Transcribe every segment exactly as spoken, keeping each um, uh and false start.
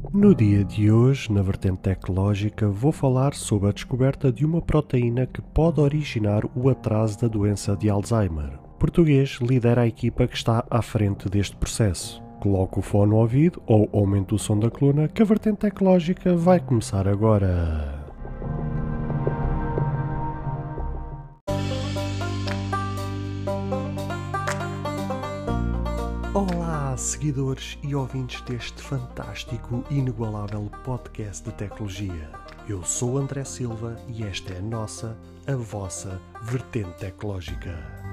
No dia de hoje, na vertente tecnológica, vou falar sobre a descoberta de uma proteína que pode originar o atraso da doença de Alzheimer. O português lidera a equipa que está à frente deste processo. Coloque o fone ao ouvido ou aumente o som da coluna, que a vertente tecnológica vai começar agora. Olá, seguidores e ouvintes deste fantástico e inigualável podcast de tecnologia. Eu sou André Silva e esta é a nossa, a vossa vertente tecnológica.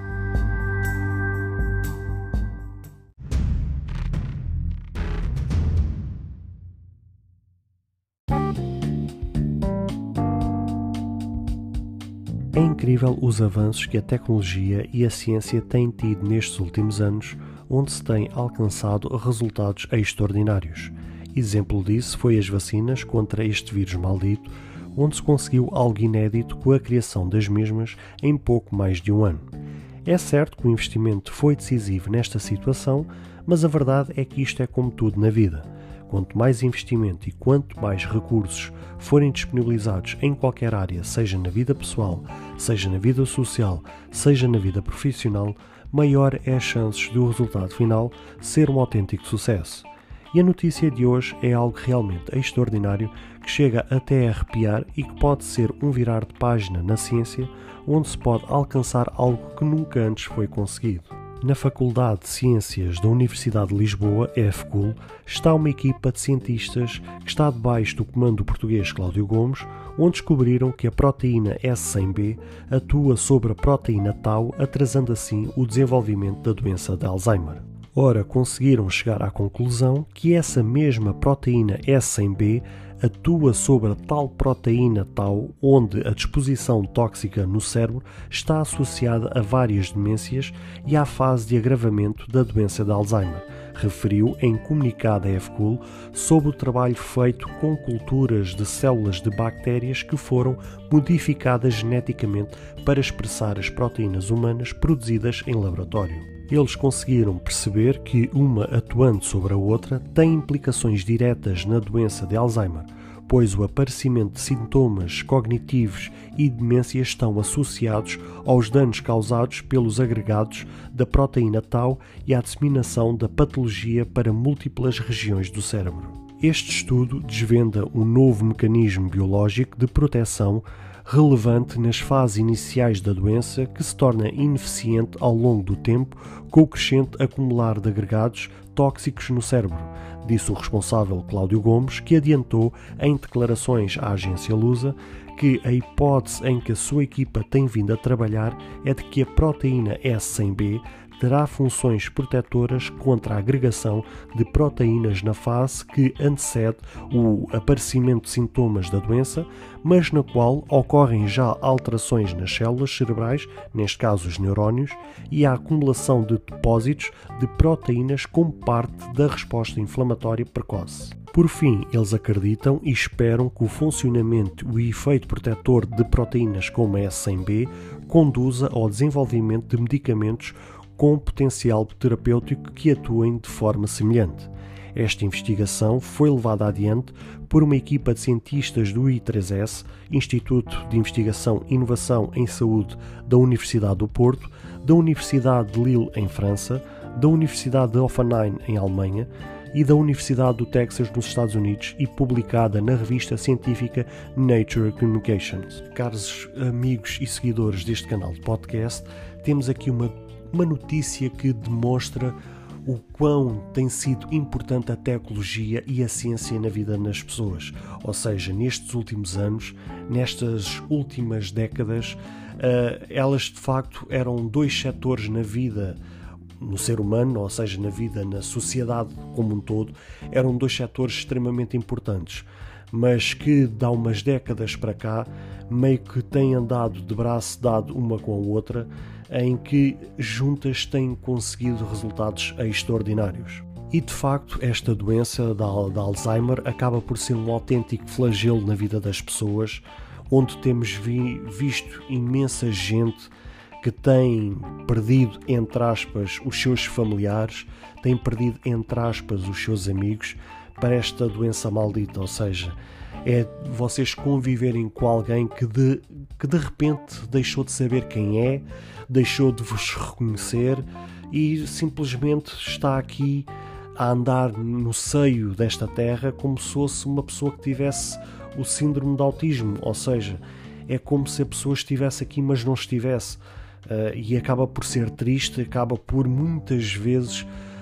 É incrível os avanços que a tecnologia e a ciência têm tido nestes últimos anos, onde se têm alcançado resultados extraordinários. Exemplo disso foi as vacinas contra este vírus maldito, onde se conseguiu algo inédito com a criação das mesmas em pouco mais de um ano. É certo que o investimento foi decisivo nesta situação, mas a verdade é que isto é como tudo na vida. Quanto mais investimento e quanto mais recursos forem disponibilizados em qualquer área, seja na vida pessoal, seja na vida social, seja na vida profissional, maior é as chances do resultado final ser um autêntico sucesso. E a notícia de hoje é algo realmente extraordinário que chega até a arrepiar e que pode ser um virar de página na ciência, onde se pode alcançar algo que nunca antes foi conseguido. Na Faculdade de Ciências da Universidade de Lisboa, a F C U L, está uma equipa de cientistas que está debaixo do comando do português Cláudio Gomes, onde descobriram que a proteína S cem B atua sobre a proteína tau, atrasando assim o desenvolvimento da doença de Alzheimer. Ora, conseguiram chegar à conclusão que essa mesma proteína S cem B atua sobre a tal proteína tau, onde a disposição tóxica no cérebro está associada a várias demências e à fase de agravamento da doença de Alzheimer, referiu em comunicado à F C U L sobre o trabalho feito com culturas de células de bactérias que foram modificadas geneticamente para expressar as proteínas humanas produzidas em laboratório. Eles conseguiram perceber que uma atuando sobre a outra tem implicações diretas na doença de Alzheimer, pois o aparecimento de sintomas cognitivos e demência estão associados aos danos causados pelos agregados da proteína tau e à disseminação da patologia para múltiplas regiões do cérebro. Este estudo desvenda um novo mecanismo biológico de proteção relevante nas fases iniciais da doença, que se torna ineficiente ao longo do tempo com o crescente acumular de agregados tóxicos no cérebro, disse o responsável Cláudio Gomes, que adiantou em declarações à agência Lusa que a hipótese em que a sua equipa tem vindo a trabalhar é de que a proteína S cem B terá funções protetoras contra a agregação de proteínas na fase que antecede o aparecimento de sintomas da doença, mas na qual ocorrem já alterações nas células cerebrais, neste caso os neurónios, e a acumulação de depósitos de proteínas como parte da resposta inflamatória precoce. Por fim, eles acreditam e esperam que o funcionamento e o efeito protetor de proteínas como a S cem B conduza ao desenvolvimento de medicamentos com potencial terapêutico que atuem de forma semelhante. Esta investigação foi levada adiante por uma equipa de cientistas do I três S, Instituto de Investigação e Inovação em Saúde da Universidade do Porto, da Universidade de Lille, em França, da Universidade de Offenheim, em Alemanha, e da Universidade do Texas, nos Estados Unidos, e publicada na revista científica Nature Communications. Caros amigos e seguidores deste canal de podcast, temos aqui uma Uma notícia que demonstra o quão tem sido importante a tecnologia e a ciência na vida das pessoas. Ou seja, nestes últimos anos, nestas últimas décadas, elas de facto eram dois setores na vida no ser humano, ou seja, na vida, na sociedade como um todo, eram dois setores extremamente importantes, mas que, de há umas décadas para cá, meio que têm andado de braço dado uma com a outra, em que juntas têm conseguido resultados extraordinários. E de facto, esta doença da Alzheimer acaba por ser um autêntico flagelo na vida das pessoas, onde temos vi, visto imensa gente que tem perdido, entre aspas, os seus familiares, tem perdido, entre aspas, os seus amigos, para esta doença maldita, ou seja, é vocês conviverem com alguém que de, que de repente deixou de saber quem é, deixou de vos reconhecer e simplesmente está aqui a andar no seio desta terra como se fosse uma pessoa que tivesse o síndrome de autismo, ou seja, é como se a pessoa estivesse aqui mas não estivesse, uh, e acaba por ser triste, acaba por muitas vezes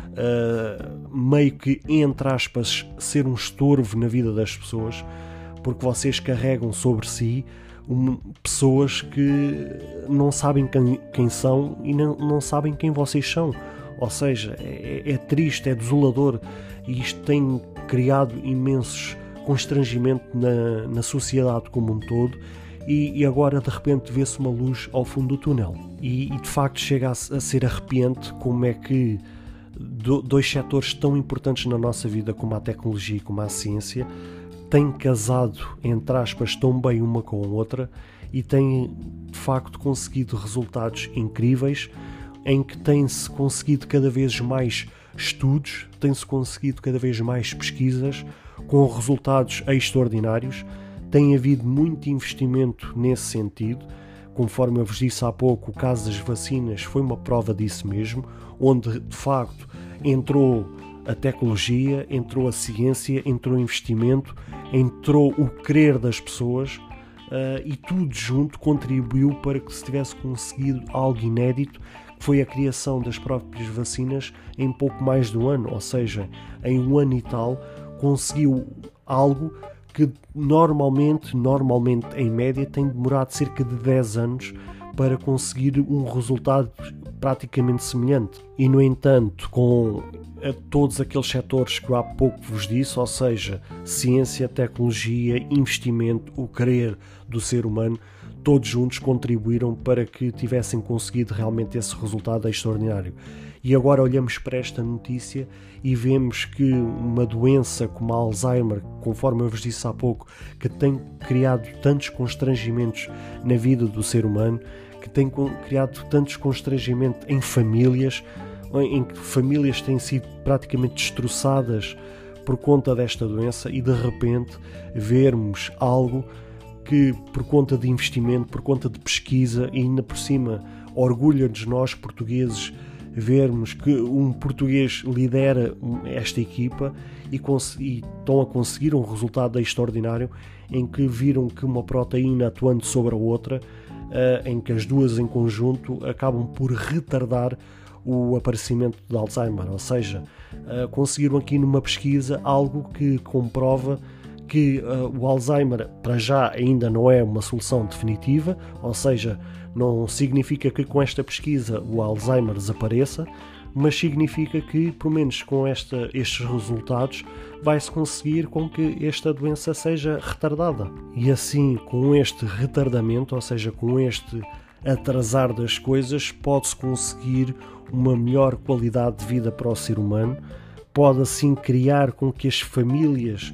uh, meio que, entre aspas, ser um estorvo na vida das pessoas, porque vocês carregam sobre si um, pessoas que não sabem quem, quem são e não, não sabem quem vocês são. Ou seja, é, é triste, é desolador, e isto tem criado imensos constrangimento na, na sociedade como um todo, e, e agora de repente vê-se uma luz ao fundo do túnel. E, e de facto chega a, a ser arrepiante como é que do, dois setores tão importantes na nossa vida como a tecnologia e como a ciência têm casado, entre aspas, tão bem uma com a outra e têm de facto conseguido resultados incríveis, em que tem-se conseguido cada vez mais estudos, tem-se conseguido cada vez mais pesquisas com resultados extraordinários. Tem havido muito investimento nesse sentido, conforme eu vos disse há pouco, o caso das vacinas foi uma prova disso mesmo, onde de facto entrou a tecnologia, entrou a ciência, entrou o investimento, entrou o querer das pessoas, uh, e tudo junto contribuiu para que se tivesse conseguido algo inédito, que foi a criação das próprias vacinas em pouco mais de um ano, ou seja, em um ano e tal conseguiu algo que normalmente, normalmente em média tem demorado cerca de dez anos para conseguir um resultado praticamente semelhante. E no entanto, com todos aqueles setores que eu há pouco vos disse, ou seja, ciência, tecnologia, investimento, o querer do ser humano, todos juntos contribuíram para que tivessem conseguido realmente esse resultado extraordinário. E agora olhamos para esta notícia e vemos que uma doença como a Alzheimer, conforme eu vos disse há pouco, que tem criado tantos constrangimentos na vida do ser humano, que tem criado tantos constrangimentos em famílias, em que famílias têm sido praticamente destroçadas por conta desta doença, e de repente vermos algo que, por conta de investimento, por conta de pesquisa, e ainda por cima orgulha-nos nós portugueses vermos que um português lidera esta equipa e, e estão a conseguir um resultado extraordinário, em que viram que uma proteína atuando sobre a outra, uh, em que as duas em conjunto acabam por retardar o aparecimento de Alzheimer, ou seja, uh, conseguiram aqui numa pesquisa algo que comprova que uh, o Alzheimer para já ainda não é uma solução definitiva, ou seja, não significa que com esta pesquisa o Alzheimer desapareça, mas significa que, pelo menos com esta, estes resultados, vai-se conseguir com que esta doença seja retardada. E assim, com este retardamento, ou seja, com este atrasar das coisas, pode-se conseguir uma melhor qualidade de vida para o ser humano, pode assim criar com que as famílias,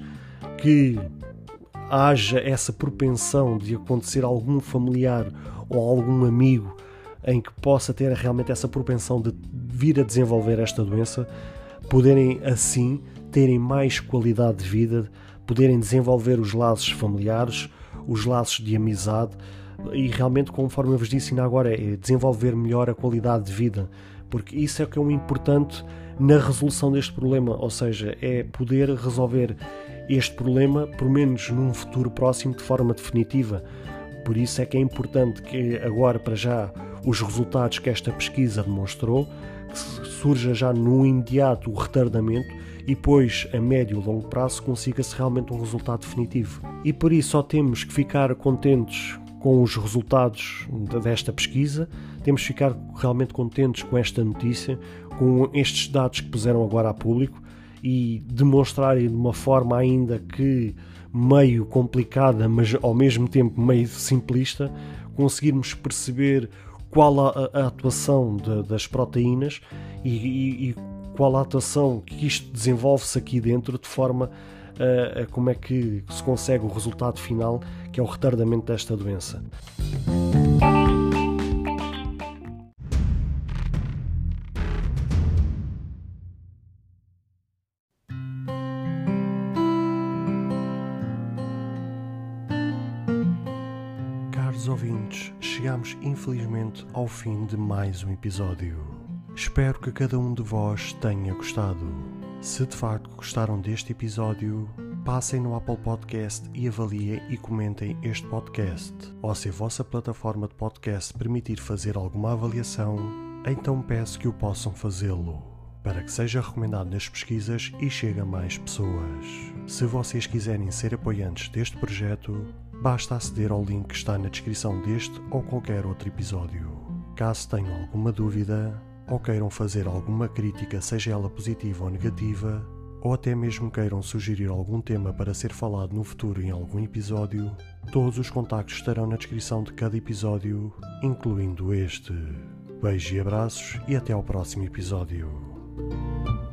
que haja essa propensão de acontecer algum familiar ou algum amigo em que possa ter realmente essa propensão de vir a desenvolver esta doença, poderem assim terem mais qualidade de vida, poderem desenvolver os laços familiares, os laços de amizade, e realmente, conforme eu vos disse ainda agora, é desenvolver melhor a qualidade de vida, porque isso é o que é o importante na resolução deste problema, ou seja, é poder resolver este problema, pelo menos num futuro próximo, de forma definitiva. Por isso é que é importante que agora, para já, os resultados que esta pesquisa demonstrou, que surja já no imediato o retardamento, e depois, a médio e longo prazo, consiga-se realmente um resultado definitivo. E por isso só temos que ficar contentes com os resultados desta pesquisa, temos que ficar realmente contentes com esta notícia, com estes dados que puseram agora a público, e demonstrarem de uma forma ainda que meio complicada, mas ao mesmo tempo meio simplista, conseguirmos perceber qual a, a atuação de, das proteínas e, e, e qual a atuação que isto desenvolve-se aqui dentro, de forma a, a como é que se consegue o resultado final, que é o retardamento desta doença. Queridos ouvintes, chegamos infelizmente ao fim de mais um episódio. Espero que cada um de vós tenha gostado. Se de facto gostaram deste episódio, passem no Apple Podcast e avaliem e comentem este podcast. Ou se a vossa plataforma de podcast permitir fazer alguma avaliação, então peço que o possam fazê-lo, para que seja recomendado nas pesquisas e chegue a mais pessoas. Se vocês quiserem ser apoiantes deste projeto, basta aceder ao link que está na descrição deste ou qualquer outro episódio. Caso tenham alguma dúvida, ou queiram fazer alguma crítica, seja ela positiva ou negativa, ou até mesmo queiram sugerir algum tema para ser falado no futuro em algum episódio, todos os contactos estarão na descrição de cada episódio, incluindo este. Beijos e abraços e até ao próximo episódio.